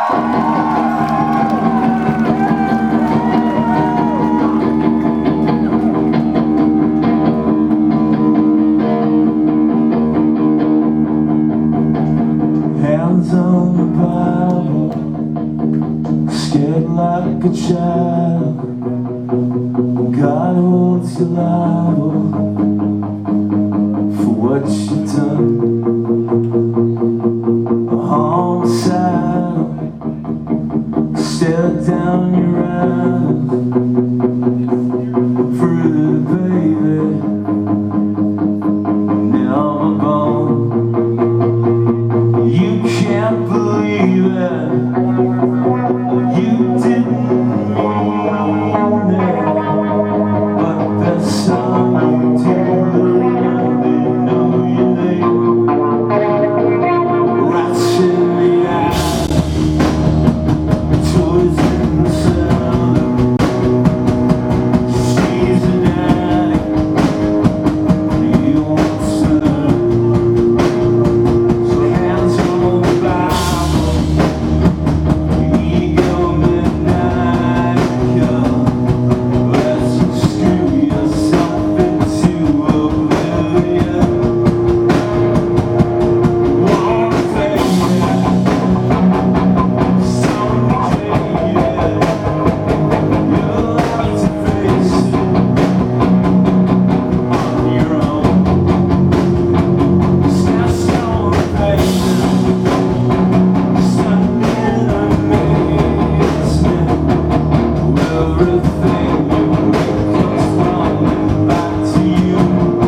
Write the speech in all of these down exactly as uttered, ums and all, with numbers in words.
Hands on the Bible, scared like a child. God holds you liable for what you done. Homicidal, stare down your eyes. Fruit, baby, never born. You can't believe it. You didn't mean it, but that's how you do it. They know your name. Rats in the eye, toys in the cellar. She's an addict, he wants to learn. So hands on the Bible, ego midnight kill. Let's screw yourself into oblivion. One thing, complicated. You'll have to face it on your own. Snatched on the pavement, stuck in amazement. Everything you make comes falling back to you.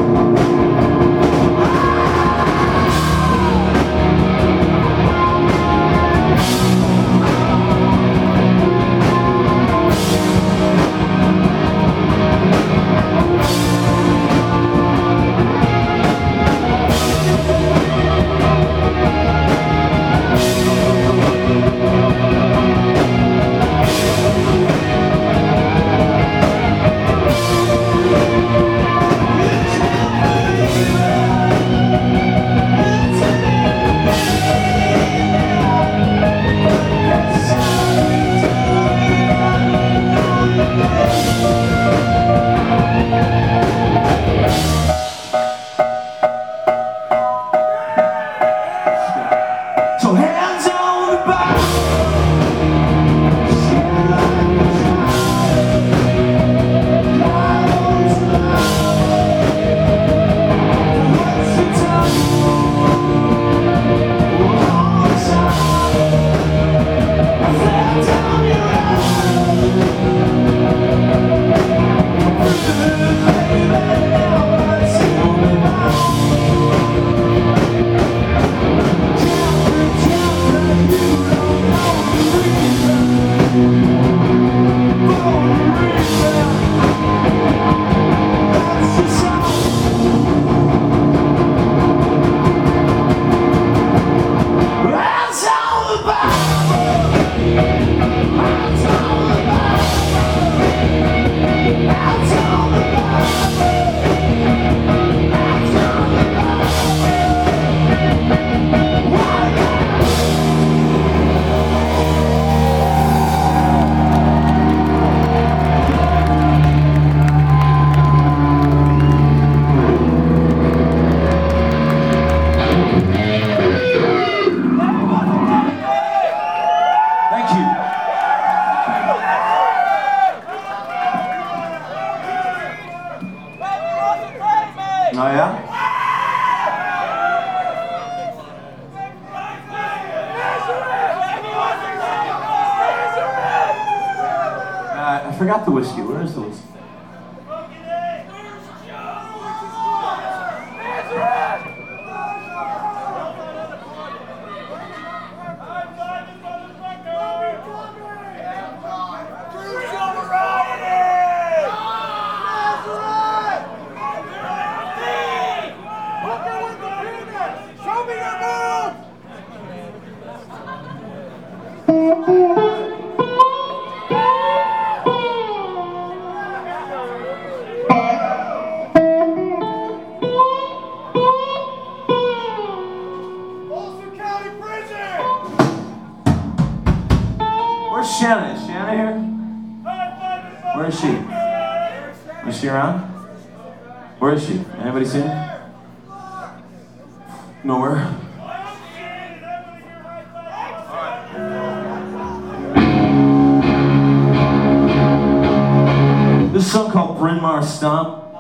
So hands on the Bible, shit like a child. God holds you liable for what you done. Homicide, stare down your eyes. Baby, now what's going on? Thank you. Oh yeah? Uh, I forgot the whiskey. Where is the whiskey? Where's Shanna? Is Shanna here? Where is she? Is she around? Where is she? Anybody seen her? Nowhere. This is a song called Bryn Mawr Stomp.